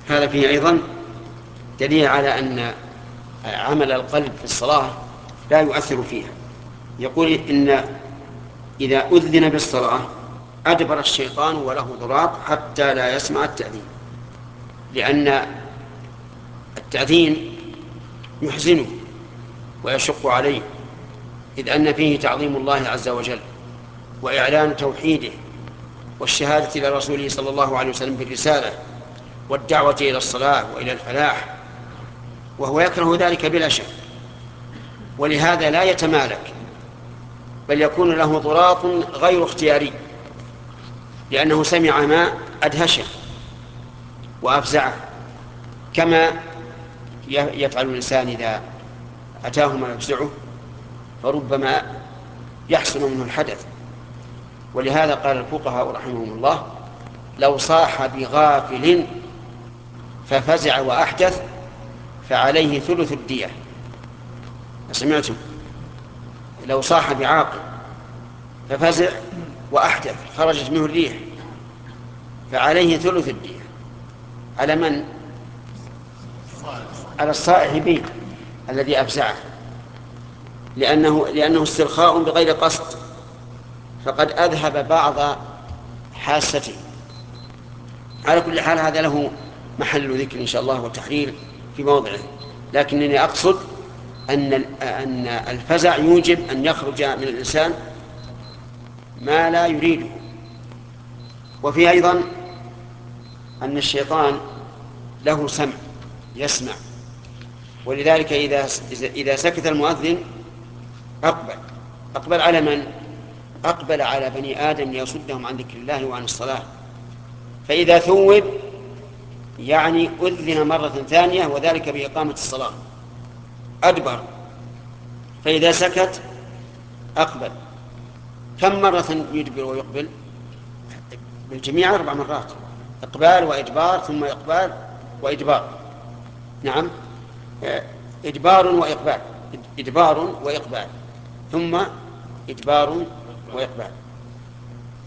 هذا فيه أيضا دليل على أن عمل القلب في الصلاة لا يؤثر فيها. يقول إن إذا أذن بالصلاة أدبر الشيطان وله ضراط حتى لا يسمع التأذين، لأن التأذين يحزنه ويشق عليه، إذ أن فيه تعظيم الله عز وجل وإعلان توحيده والشهادة إلى رسوله صلى الله عليه وسلم بالرسالة والدعوة إلى الصلاة وإلى الفلاح، وهو يكره ذلك بلا شك، ولهذا لا يتمالك، بل يكون له ضراط غير اختياري، لأنه سمع ما أدهشه وأفزعه، كما يفعل الإنسان إذا أتاه ما يفزعه فربما يحصل منه الحدث. ولهذا قال الفقهاء رحمهم الله: لو صاح بغافل ففزع وأحدث فعليه ثلث الدية. سمعتم؟ لو صاح بعاقل ففزع وأحدث خرجت منه الريح فعليه ثلث الدية. على من؟ على الصائح به الذي أفزعه، لأنه استرخاء بغير قصد، فقد أذهب بعض حاسته. على كل حال هذا له محل ذكر إن شاء الله وتحرير في موضعه، لكنني أقصد أن الفزع يوجب أن يخرج من الإنسان ما لا يريده. وفي أيضا أن الشيطان له سمع يسمع، ولذلك إذا سكت المؤذن أقبل على من؟ أقبل على بني آدم ليصدهم عن ذكر الله وعن الصلاة. فإذا ثوب يعني أذن مرة ثانية، وذلك بإقامة الصلاة، أدبر. فإذا سكت أقبل. كم مرة يدبر ويقبل؟ بالجميع 4 مرات: إقبال وإدبار ثم إقبال وإدبار. نعم، إدبار وإقبال، إدبار وإقبال ثم إدبار وإقبال.